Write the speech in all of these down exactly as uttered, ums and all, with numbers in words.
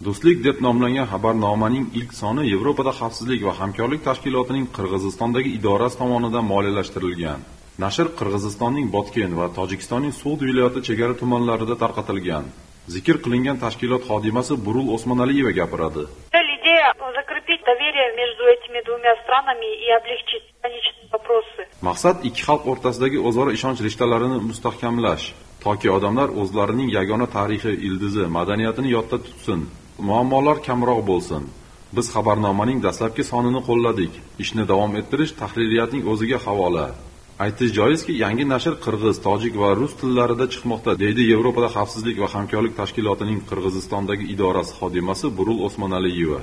Do'stlik deb nomlangan xabarnomaning ilk soni Yevropada xavfsizlik va hamkorlik tashkilotining Qirg'izistondagi idorasi tomonidan moliyalashtirilgan. Nashr Qirg'izistonning Botken va Tojikistonning So'g'd viloyati chegara tumanlarida tarqatilgan. Zikr qilingan tashkilot xodimasi Burul Osmonaliyeva gapiradi. Закрепить доверие между этими двумя странами и облегчить граничные вопросы. Maqsad ikki xalq o'rtasidagi o'zaro ishonch rishtalarini mustahkamlash, toki odamlar o'zlarining yagona tarixi, ildizi, madaniyatini yodda tutsin, muammolar kamroq bo'lsin. Biz xabarnomaning dastlabki sonini qo'lladik. Ishni davom ettirish tahririyatning o'ziga havola. Aytish joizki, yangi nashr qirg'iz, tojik va rus tillarida chiqmoqda, deydi Yevropada xavfsizlik va hamkorlik tashkilotining Qirg'izistondagi idorasi xodimasi Burul Osmonaliyeva.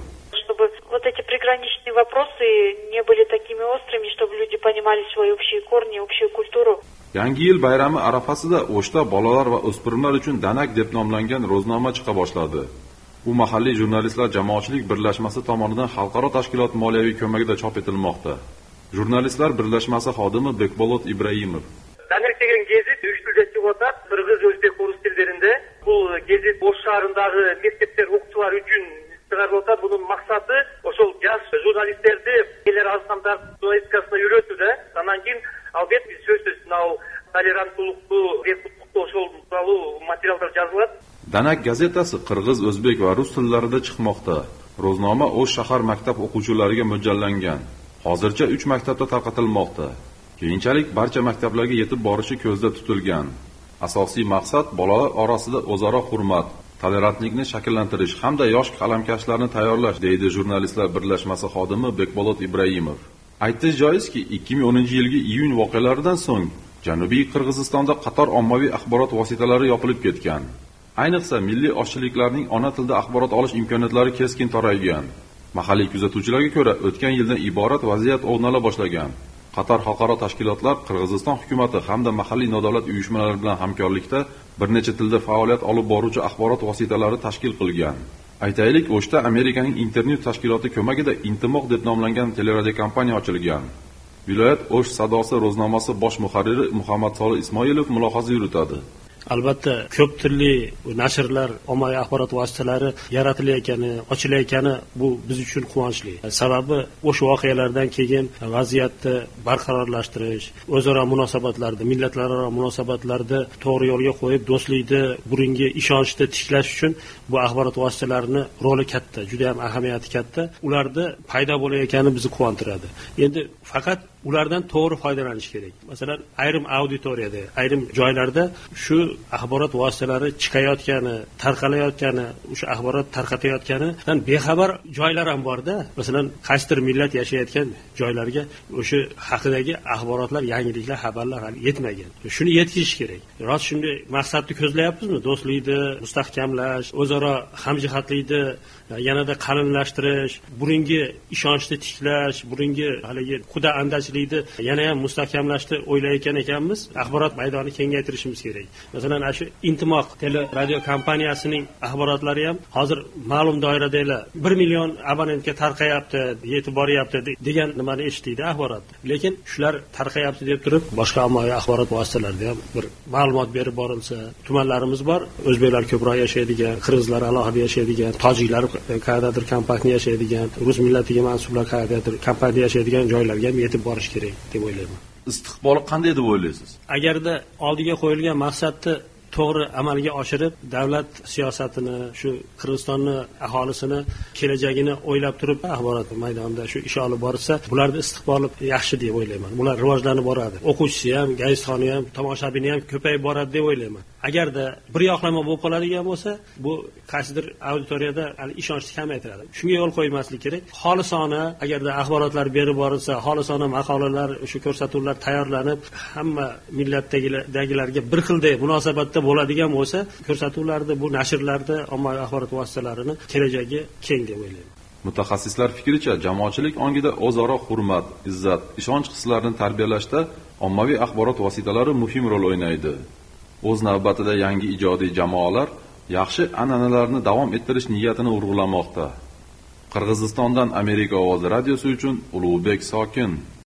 Вот эти приграничные вопросы не были такими острыми, чтобы люди понимали свои общие корни, общую культуру. Yangi yil bayrami arafasida O'shda bolalar va o'spirinlar uchun Danak deb nomlangan ro'znoma chiqa boshladi. U mahalliy jurnalistlar jamoatchilik birlashmasi tomonidan xalqaro tashkilot moliyaviy ko'magida chop etilmoqda. Jurnalistlar birlashmasi xodimi Bekbolot Ibrahimov. Danak degan gazet uch tilda chiqib o'tadi, qirg'iz, o'zbek, rus tillarida. Bu gazet O'sh shahridagi maktablar o'quvchilari uchun bunun maksatı oşol jaz jurnalistlerdi keler azamдар журналистикасына үйрөтүүдө. Анан кийин албетте биз сөзсүз мынау толеранттуулукту, бекуттукту ошол тууралуу материалдар жазылат. Danak gazetasi qirg'iz, o'zbek va rus tillarida chiqmoqda. Ro'znoma O'sh shahar maktab o'quvchilariga mo'ljallangan. Hozircha uch maktabda tarqatilmoqda. Keyinchalik barcha maktablarga yetib borishi ko'zda tutilgan. Asosiy maqsad bolalar orasida o'zaro hurmat, tolerantlikni shakllantirish hamda yosh qalamkashlarni tayyorlash, deydi jurnalistlar birlashmasi xodimi Bekbolot Ibrahimov. Aytish joizki, ikki ming o'ninchi yilgi iyun voqealaridan so'ng Janubiy Qirg'izistonda qator ommaviy axborot vositalari yopilib ketgan. Ayniqsa milliy oshchiliklarning ona tilida axborot olish imkoniyatlari keskin toraygan. Mahalliy kuzatuvchilarga ko'ra, o'tgan yildan iborat vaziyat o'rnala boshlagan. Qator xalqaro tashkilotlar Qirg'iziston hukumatı hamda mahalliy nodavlat uyushmalari bilan hamkorlikda bir necha tilda faoliyat olib boruvchi axborot vositalari tashkil qilgan. Aytaylik, O'shda Amerikaning internet tashkiloti ko'magida Intimoq deb nomlangan teleradio kompaniya ochilgan. Viloyat O'sh sadosi ro'znomasi bosh muharriri Muhammad Solih Ismoilov mulohaza yuritadi. Albatta, ko'p tilli nashrlar, ommaviy axborot vositalari yaratilayotgani, ochilayotgani bu biz uchun quvonchli. Sababi o'sha voqealardan keyin vaziyatni barqarorlashtirish, o'zaro munosabatlarda, millatlararo munosabatlarda to'g'ri yo'lga qo'yib, do'stlikni, burungi ishonchni tiklash uchun bu axborot vositalarini roli katta, juda ham ahamiyati katta. Ularda paydo bo'layotgani bizni quvontiradi. Endi faqat ulardan to'g'ri foydalanish kerak. Masalan, ayrim auditoriyada, ayrim joylarda shu axborot vositalari chiqayotgani, tarqalayotgani, o'sha axborot tarqatayotganidan bexabar joylar ham bor-da. Masalan, qaysidir millat yashayotgan joylarga o'sha haqidagi axborotlar, yangiliklar, xabarlar hali yetmagan. Shuni yetkizish kerak. Rost shunday maqsadni ko'zlayapmizmi? Do'stlikni mustahkamlash, o'zaro hamjihatlikni yanada qalinlashtirish, burungi ishonchni tiklash, burungi haligi xudo andachlikni yana ham mustahkamlashni o'ylayotgan ekanmiz. Axborot maydonini kengaytirishimiz kerak. Masalan, shu Intimoq tele radio kompaniyasining axborotlari ham hozir ma'lum doirada bir million abonentga tarqayapti, yetib boryapti degan nimani eshitdik axborotda. Lekin shular tarqayapti deb turib, boshqa ommaviy axborot vositalarida ham bir ma'lumot berib borilsa, tumanlarimiz bor, o'zbeklar ko'proq yashaydigan, qirg'izlar alohida yashaydigan, tojiklar qayerdadir kompaktni yashaydigan, rus millatiga mansublar qayerdadir kompaktda yashaydigan joylarga ham yetib borish kerak deb o'ylayman. Istiqboli qanday deb o'ylaysiz? Agarda oldiga qo'yilgan maqsadni to'g'ri amalga oshirib, davlat siyosatini, shu Qirg'izistonni aholisini kelajagini o'ylab turib, axborot maydonida shu ish olib borsa, bularning istiqboli yaxshi deb o'ylayman. Bular rivojlanib boradi. O'quvchisi ham, gazetxoni ham, tomoshabini ham ko'payib boradi deb o'ylayman. Agarda bir yoqlama bo'lib qoladigan bo'lsa, bu qaysidir auditoriyada ishonchni kamaytiradi. Shunga yo'l qo'ymaslik kerak. Xolisona, agarda axborotlar berib borilsa, xolisona maqolalar, o'sha ko'rsatuvlar tayyorlanib, hamma millatdagilarga bir xilday munosabatda bo'ladigan bo'lsa, ko'rsatuvlarda, bu nashrlarda, ommaviy axborot vositalarini kelajagi keng deb o'ylayman. Mutaxassislar fikricha, jamoatchilik ongida o'zaro hurmat, izzat, ishonch hislarini tarbiyalashda ommaviy axborot vositalari muhim rol o'ynaydi. O'z navbatida yangi ijodiy jamoalar yaxshi an'analarni davom ettirish niyatini urg'ulamoqda. Qirg'izistondan Amerika ovozi radiosi uchun Ulug'bek Sokin.